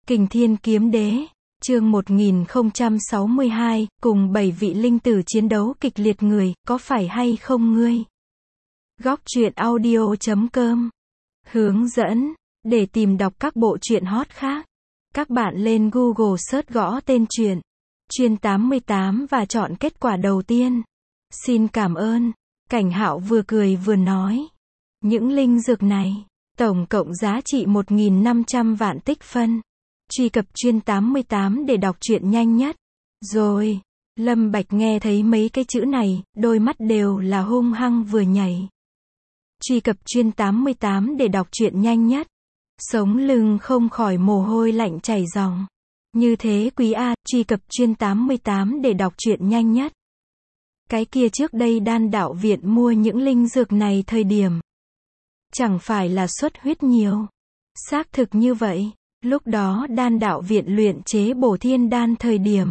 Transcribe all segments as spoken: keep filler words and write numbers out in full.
Kình Thiên Kiếm Đế, chương một nghìn không trăm sáu mươi hai, cùng bảy vị linh tử chiến đấu kịch liệt người, có phải hay không ngươi? Góc truyện audio chấm com. Hướng dẫn, để tìm đọc các bộ truyện hot khác. Các bạn lên Google search gõ tên truyện, Chuyên tám mươi tám và chọn kết quả đầu tiên. Xin cảm ơn. Cảnh Hạo vừa cười vừa nói. Những linh dược này, tổng cộng giá trị một nghìn năm trăm vạn tích phân. Truy cập Chuyên tám mươi tám để đọc truyện nhanh nhất. Rồi, Lâm Bạch nghe thấy mấy cái chữ này, đôi mắt đều là hung hăng vừa nhảy. Truy cập Chuyên tám mươi tám để đọc truyện nhanh nhất. Sống lưng không khỏi mồ hôi lạnh chảy ròng. Như thế quý a, truy cập Chuyên tám mươi tám để đọc truyện nhanh nhất. Cái kia trước đây Đan Đạo Viện mua những linh dược này thời điểm, chẳng phải là xuất huyết nhiều. Xác thực như vậy, lúc đó Đan Đạo Viện luyện chế bổ thiên đan thời điểm,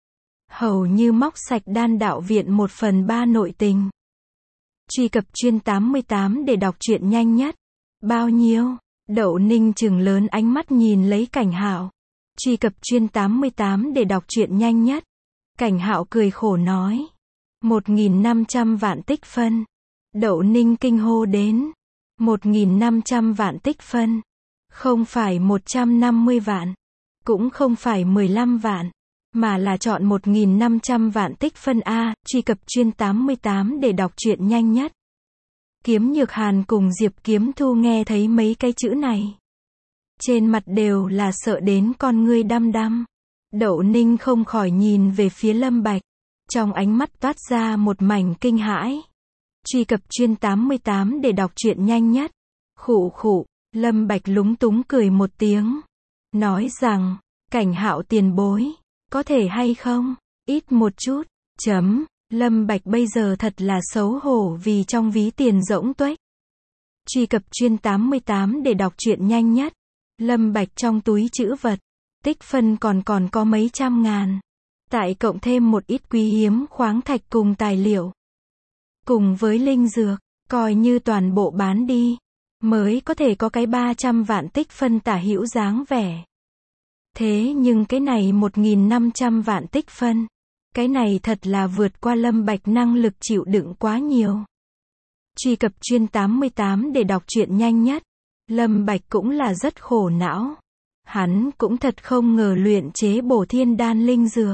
hầu như móc sạch Đan Đạo Viện một phần ba nội tình. Truy cập Chuyên tám mươi tám để đọc truyện nhanh nhất. Bao nhiêu? Đậu Ninh trừng lớn ánh mắt nhìn lấy Cảnh Hạo. Truy cập Chuyên tám mươi tám để đọc truyện nhanh nhất. Cảnh Hạo cười khổ nói. một nghìn năm trăm vạn tích phân. Đậu Ninh kinh hô đến. một nghìn năm trăm vạn tích phân. Không phải một trăm năm mươi vạn. Cũng không phải mười lăm vạn. Mà là chọn một nghìn năm trăm vạn tích phân A. Truy cập Chuyên tám mươi tám để đọc truyện nhanh nhất. Kiếm Nhược Hàn cùng Diệp Kiếm Thu nghe thấy mấy cái chữ này, trên mặt đều là sợ đến con ngươi đăm đăm. Đậu Ninh không khỏi nhìn về phía Lâm Bạch, trong ánh mắt toát ra một mảnh kinh hãi. Truy cập Chuyên tám mươi tám để đọc truyện nhanh nhất. Khụ khụ, Lâm Bạch lúng túng cười một tiếng, nói rằng, Cảnh Hạo tiền bối, có thể hay không, ít một chút, chấm. Lâm Bạch bây giờ thật là xấu hổ vì trong ví tiền rỗng tuếch. Truy cập Chuyên tám mươi tám để đọc truyện nhanh nhất. Lâm Bạch trong túi trữ vật, tích phân còn còn có mấy trăm ngàn. Tại cộng thêm một ít quý hiếm khoáng thạch cùng tài liệu, cùng với linh dược, coi như toàn bộ bán đi, mới có thể có cái ba trăm vạn tích phân tả hữu dáng vẻ. Thế nhưng cái này một nghìn năm trăm vạn tích phân, cái này thật là vượt qua Lâm Bạch năng lực chịu đựng quá nhiều. Truy cập Chuyên tám mươi tám để đọc truyện nhanh nhất. Lâm Bạch cũng là rất khổ não. Hắn cũng thật không ngờ luyện chế bổ thiên đan linh dược,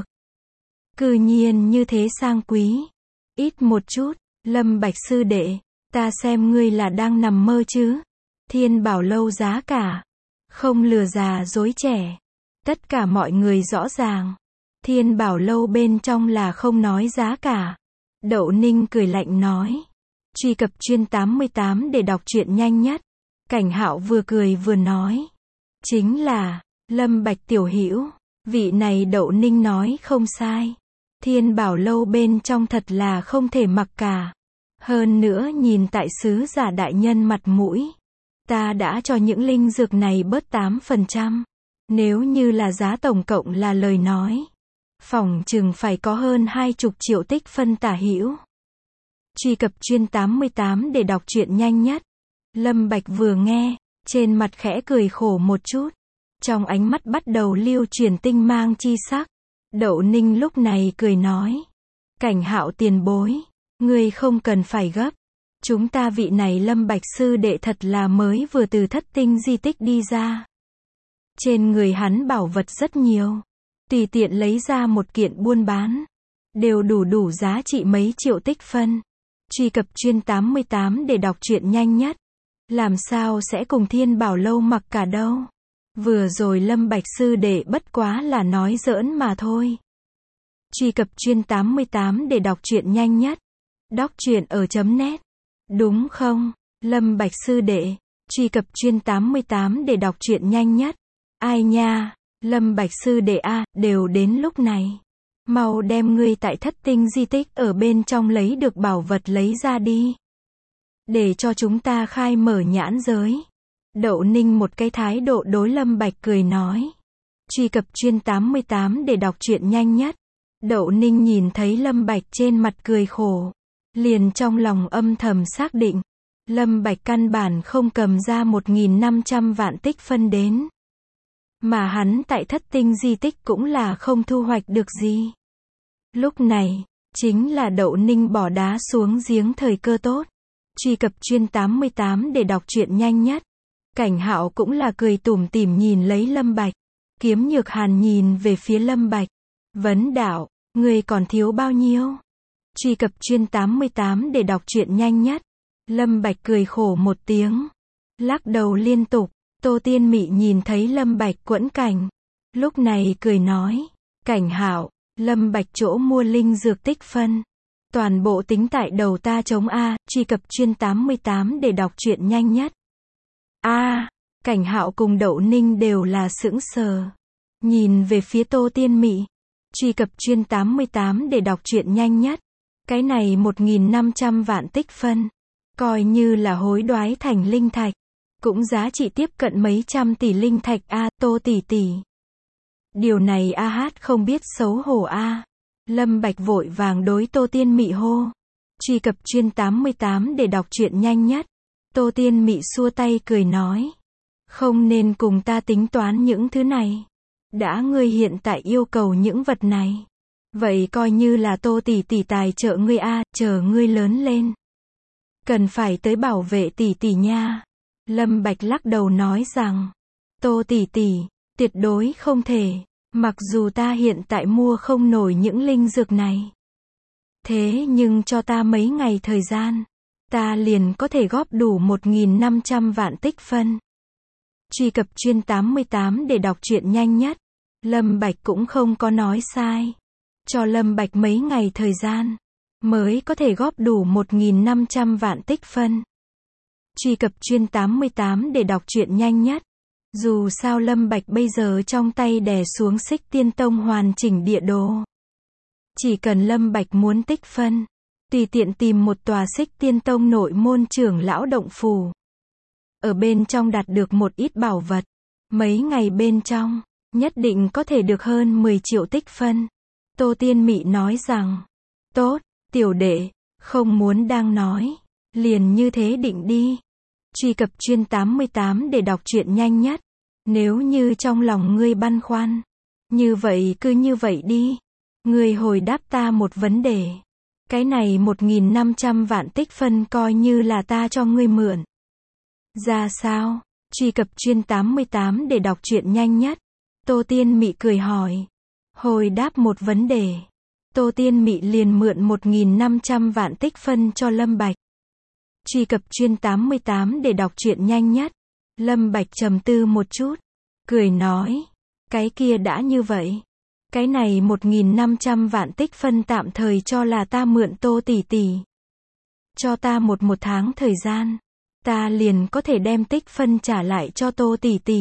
cư nhiên như thế sang quý. Ít một chút, Lâm Bạch sư đệ, ta xem ngươi là đang nằm mơ chứ. Thiên Bảo Lâu giá cả, không lừa già dối trẻ. Tất cả mọi người rõ ràng. Thiên Bảo Lâu bên trong là không nói giá cả. Đậu Ninh cười lạnh nói. Truy cập Chuyên tám mươi tám để đọc truyện nhanh nhất. Cảnh Hạo vừa cười vừa nói. Chính là, Lâm Bạch tiểu hữu, vị này Đậu Ninh nói không sai. Thiên Bảo Lâu bên trong thật là không thể mặc cả. Hơn nữa nhìn tại sứ giả đại nhân mặt mũi, ta đã cho những linh dược này bớt tám phần trăm. Nếu như là giá tổng cộng là lời nói, phỏng chừng phải có hơn hai chục triệu tích phân tả hữu. Truy cập Chuyên tám mươi tám để đọc truyện nhanh nhất. Lâm Bạch vừa nghe, trên mặt khẽ cười khổ một chút, trong ánh mắt bắt đầu lưu chuyển tinh mang chi sắc. Đậu Ninh lúc này cười nói. Cảnh Hạo tiền bối, ngươi không cần phải gấp. Chúng ta vị này Lâm Bạch sư đệ thật là mới vừa từ thất tinh di tích đi ra. Trên người hắn bảo vật rất nhiều, tùy tiện lấy ra một kiện buôn bán, đều đủ đủ giá trị mấy triệu tích phân. Truy cập Chuyên tám mươi tám để đọc truyện nhanh nhất. Làm sao sẽ cùng Thiên Bảo Lâu mặc cả đâu. Vừa rồi Lâm Bạch sư đệ bất quá là nói giỡn mà thôi. Truy cập Chuyên tám mươi tám để đọc truyện nhanh nhất. Đọc truyện ở chấm net. Đúng không, Lâm Bạch sư đệ? Truy cập Chuyên tám mươi tám để đọc truyện nhanh nhất. Ai nha, Lâm Bạch sư đệ a, đều đến lúc này. Mau đem ngươi tại thất tinh di tích ở bên trong lấy được bảo vật lấy ra đi. Để cho chúng ta khai mở nhãn giới. Đậu Ninh một cái thái độ đối Lâm Bạch cười nói. Truy cập Chuyên tám mươi tám để đọc truyện nhanh nhất. Đậu Ninh nhìn thấy Lâm Bạch trên mặt cười khổ, liền trong lòng âm thầm xác định, Lâm Bạch căn bản không cầm ra một nghìn năm trăm vạn tích phân đến. Mà hắn tại thất tinh di tích cũng là không thu hoạch được gì. Lúc này, chính là Đậu Ninh bỏ đá xuống giếng thời cơ tốt. Truy cập chuyên tám mươi tám để đọc truyện nhanh nhất. Cảnh Hạo cũng là cười tủm tỉm nhìn lấy Lâm Bạch. Kiếm Nhược Hàn nhìn về phía Lâm Bạch. Vấn đạo, người còn thiếu bao nhiêu? Truy cập chuyên tám mươi tám để đọc truyện nhanh nhất. Lâm Bạch cười khổ một tiếng. Lắc đầu liên tục. Tô Tiên Mị nhìn thấy Lâm Bạch quẫn cảnh. Lúc này cười nói. Cảnh Hạo, Lâm Bạch chỗ mua linh dược tích phân. Toàn bộ tính tại đầu ta chống A. Truy cập chuyên tám mươi tám để đọc truyện nhanh nhất. A. Cảnh Hạo cùng Đậu Ninh đều là sững sờ. Nhìn về phía Tô Tiên Mị. Truy cập chuyên tám mươi tám để đọc truyện nhanh nhất. Cái này một nghìn năm trăm vạn tích phân. Coi như là hối đoái thành linh thạch. Cũng giá trị tiếp cận mấy trăm tỷ linh thạch A. Tô tỷ tỷ. Điều này A hát không biết xấu hổ A. Lâm Bạch vội vàng đối Tô Tiên Mị hô. Truy cập chuyên tám mươi tám để đọc truyện nhanh nhất. Tô Tiên Mị xua tay cười nói. Không nên cùng ta tính toán những thứ này. Đã ngươi hiện tại yêu cầu những vật này. Vậy coi như là Tô tỷ tỷ tài trợ ngươi A. Chờ ngươi lớn lên. Cần phải tới bảo vệ tỷ tỷ nha. Lâm Bạch lắc đầu nói rằng. Tô tỷ tỷ, tuyệt đối không thể. Mặc dù ta hiện tại mua không nổi những linh dược này. Thế nhưng cho ta mấy ngày thời gian. Ta liền có thể góp đủ một nghìn năm trăm vạn tích phân. Truy cập chuyên tám mươi tám để đọc truyện nhanh nhất. Lâm Bạch cũng không có nói sai. Cho Lâm Bạch mấy ngày thời gian. Mới có thể góp đủ một nghìn năm trăm vạn tích phân. Truy cập chuyên tám mươi tám để đọc truyện nhanh nhất. Dù sao Lâm Bạch bây giờ trong tay đè xuống Xích Tiên Tông hoàn chỉnh địa đồ. Chỉ cần Lâm Bạch muốn tích phân. Tùy tiện tìm một tòa Xích Tiên Tông nội môn trưởng lão động phủ. Ở bên trong đạt được một ít bảo vật. Mấy ngày bên trong, nhất định có thể được hơn mười triệu tích phân. Tô Tiên Mị nói rằng. Tốt, tiểu đệ, không muốn đang nói. Liền như thế định đi. Truy cập chuyên tám mươi tám để đọc truyện nhanh nhất. Nếu như trong lòng ngươi băn khoăn. Như vậy cứ như vậy đi. Ngươi hồi đáp ta một vấn đề. Cái này một nghìn năm trăm vạn tích phân coi như là ta cho ngươi mượn. Ra sao? Truy cập chuyên tám mươi tám để đọc truyện nhanh nhất. Tô Tiên Mị cười hỏi. Hồi đáp một vấn đề. Tô Tiên Mị liền mượn một nghìn năm trăm vạn tích phân cho Lâm Bạch. Truy cập chuyên tám mươi tám để đọc truyện nhanh nhất. Lâm Bạch trầm tư một chút. Cười nói. Cái kia đã như vậy. Cái này một nghìn năm trăm vạn tích phân tạm thời cho là ta mượn Tô tỷ tỷ. Cho ta một một tháng thời gian. Ta liền có thể đem tích phân trả lại cho Tô tỷ tỷ.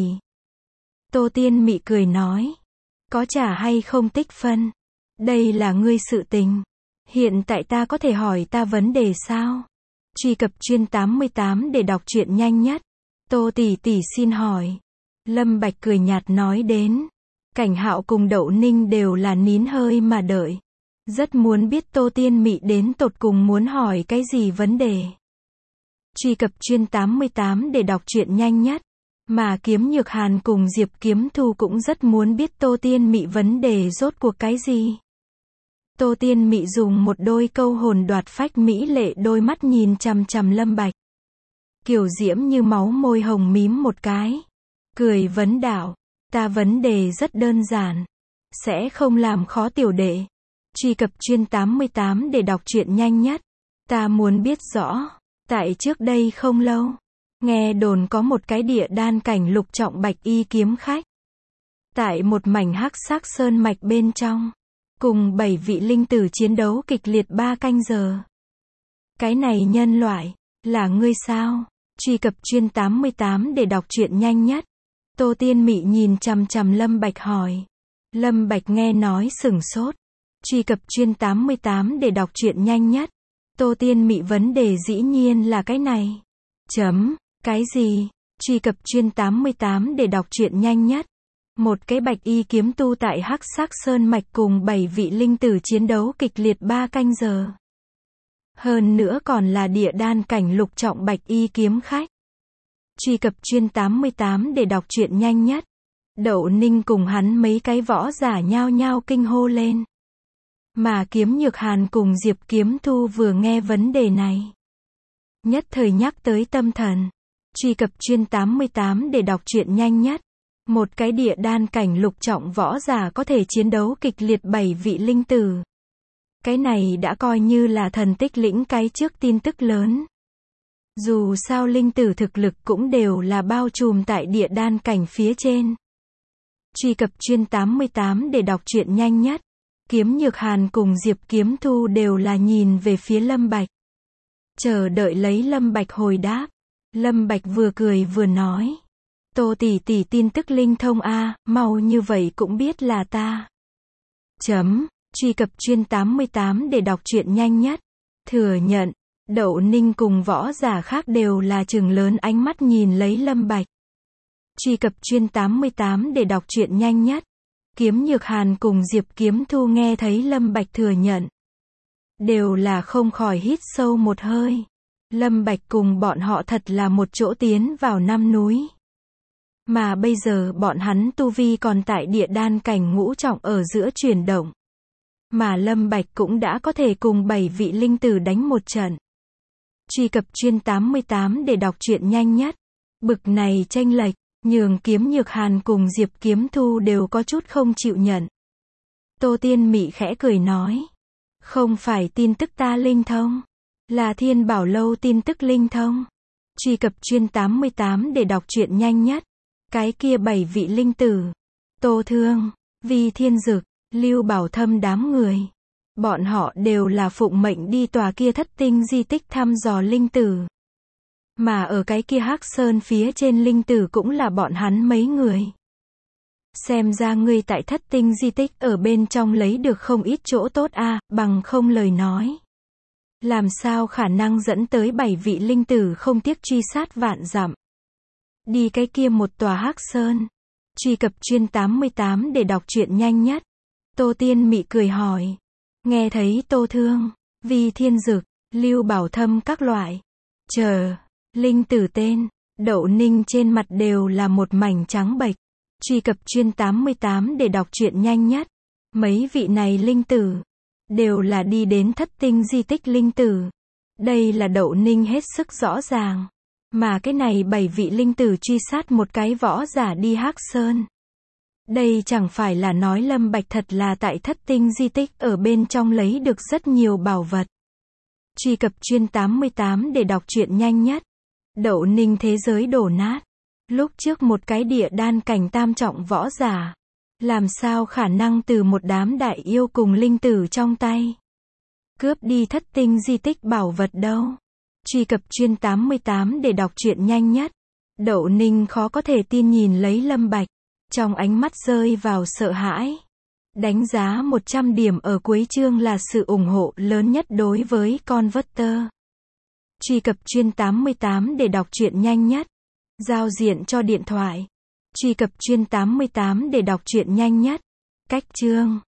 Tô Tiên Mị cười nói. Có trả hay không tích phân? Đây là ngươi sự tình. Hiện tại ta có thể hỏi ta vấn đề sao? Truy cập chuyên tám mươi tám để đọc truyện nhanh nhất. Tô tỷ tỷ xin hỏi. Lâm Bạch cười nhạt nói đến. Cảnh Hạo cùng Đậu Ninh đều là nín hơi mà đợi. Rất muốn biết Tô Tiên Mị đến tột cùng muốn hỏi cái gì vấn đề. Truy cập chuyên tám mươi tám để đọc truyện nhanh nhất. Mà Kiếm Nhược Hàn cùng Diệp Kiếm Thu cũng rất muốn biết Tô Tiên Mị vấn đề rốt cuộc cái gì. Tô Tiên Mị dùng một đôi câu hồn đoạt phách mỹ lệ đôi mắt nhìn chằm chằm Lâm Bạch. Kiều diễm như máu môi hồng mím một cái. Cười vấn đạo. Ta vấn đề rất đơn giản. Sẽ không làm khó tiểu đệ. Truy cập chuyên tám mươi tám để đọc truyện nhanh nhất. Ta muốn biết rõ. Tại trước đây không lâu. Nghe đồn có một cái địa đan cảnh lục trọng bạch y kiếm khách. Tại một mảnh hắc sắc sơn mạch bên trong. Cùng bảy vị linh tử chiến đấu kịch liệt ba canh giờ. Cái này nhân loại. Là ngươi sao? Truy cập chuyên tám mươi tám để đọc truyện nhanh nhất. Tô Tiên Mị nhìn chằm chằm Lâm Bạch hỏi. Lâm Bạch nghe nói sửng sốt. Truy cập chuyên tám mươi tám để đọc truyện nhanh nhất. Tô Tiên Mị vấn đề dĩ nhiên là cái này. Chấm. Cái gì? Truy cập chuyên tám mươi tám để đọc truyện nhanh nhất. Một cái bạch y kiếm tu tại hắc sắc sơn mạch cùng bảy vị linh tử chiến đấu kịch liệt ba canh giờ. Hơn nữa còn là địa đan cảnh lục trọng bạch y kiếm khách. Truy cập chuyên tám mươi tám để đọc truyện nhanh nhất. Đậu Ninh cùng hắn mấy cái võ giả nhao nhao kinh hô lên. Mà Kiếm Nhược Hàn cùng Diệp Kiếm Thu vừa nghe vấn đề này, nhất thời nhắc tới tâm thần. Truy cập chuyên tám mươi tám để đọc truyện nhanh nhất. Một cái địa đan cảnh lục trọng võ giả có thể chiến đấu kịch liệt bảy vị linh tử. Cái này đã coi như là thần tích lĩnh cái trước tin tức lớn. Dù sao linh tử thực lực cũng đều là bao trùm tại địa đan cảnh phía trên. Truy cập chuyên tám mươi tám để đọc truyện nhanh nhất. Kiếm Nhược Hàn cùng Diệp Kiếm Thu đều là nhìn về phía Lâm Bạch, chờ đợi lấy Lâm Bạch hồi đáp. Lâm Bạch vừa cười vừa nói. Tô tỷ tỷ tin tức linh thông a, mau như vậy cũng biết là ta. Chấm, truy cập chuyên tám mươi tám để đọc truyện nhanh nhất. Thừa nhận, Đậu Ninh cùng võ giả khác đều là trừng lớn ánh mắt nhìn lấy Lâm Bạch. Truy cập chuyên tám mươi tám để đọc truyện nhanh nhất. Kiếm Nhược Hàn cùng Diệp Kiếm Thu nghe thấy Lâm Bạch thừa nhận, đều là không khỏi hít sâu một hơi. Lâm Bạch cùng bọn họ thật là một chỗ tiến vào năm núi. Mà bây giờ bọn hắn tu vi còn tại địa đan cảnh ngũ trọng ở giữa chuyển động. Mà Lâm Bạch cũng đã có thể cùng bảy vị linh tử đánh một trận. Truy cập chuyên tám mươi tám để đọc truyện nhanh nhất. Bực này chênh lệch, nhường Kiếm Nhược Hàn cùng Diệp Kiếm Thu đều có chút không chịu nhận. Tô Tiên Mị khẽ cười nói. Không phải tin tức ta linh thông, là Thiên Bảo Lâu tin tức linh thông. Truy cập chuyên tám mươi tám để đọc truyện nhanh nhất. Cái kia bảy vị linh tử, Tô Thương, Vi Thiên Dực, Lưu Bảo Thâm đám người, bọn họ đều là phụng mệnh đi tòa kia thất tinh di tích thăm dò linh tử. Mà ở cái kia Hắc Sơn phía trên linh tử cũng là bọn hắn mấy người. Xem ra ngươi tại thất tinh di tích ở bên trong lấy được không ít chỗ tốt a, bằng không lời nói, làm sao khả năng dẫn tới bảy vị linh tử không tiếc truy sát vạn dặm đi cái kia một tòa Hắc Sơn. Truy cập chuyên tám mươi tám để đọc truyện nhanh nhất. Tô Tiên Mị cười hỏi. Nghe thấy Tô Thương, Vi Thiên Dực, Lưu Bảo Thâm các loại, chờ, linh tử tên, Đậu Ninh trên mặt đều là một mảnh trắng bệch. Truy cập chuyên tám mươi tám để đọc truyện nhanh nhất. Mấy vị này linh tử, đều là đi đến thất tinh di tích linh tử. Đây là Đậu Ninh hết sức rõ ràng. Mà cái này bảy vị linh tử truy sát một cái võ giả đi Hắc Sơn. Đây chẳng phải là nói Lâm Bạch thật là tại thất tinh di tích ở bên trong lấy được rất nhiều bảo vật. Truy cập chuyên tám mươi tám để đọc truyện nhanh nhất. Đậu Ninh thế giới đổ nát. Lúc trước một cái địa đan cảnh tam trọng võ giả, làm sao khả năng từ một đám đại yêu cùng linh tử trong tay cướp đi thất tinh di tích bảo vật đâu. Truy cập chuyên tám mươi tám để đọc truyện nhanh nhất. Đậu Ninh khó có thể tin nhìn lấy Lâm Bạch, trong ánh mắt rơi vào sợ hãi. Đánh giá một trăm điểm ở cuối chương là sự ủng hộ lớn nhất đối với Converter. Truy cập chuyên tám mươi tám để đọc truyện nhanh nhất. Giao diện cho điện thoại. Truy cập chuyên tám mươi tám để đọc truyện nhanh nhất. Cách chương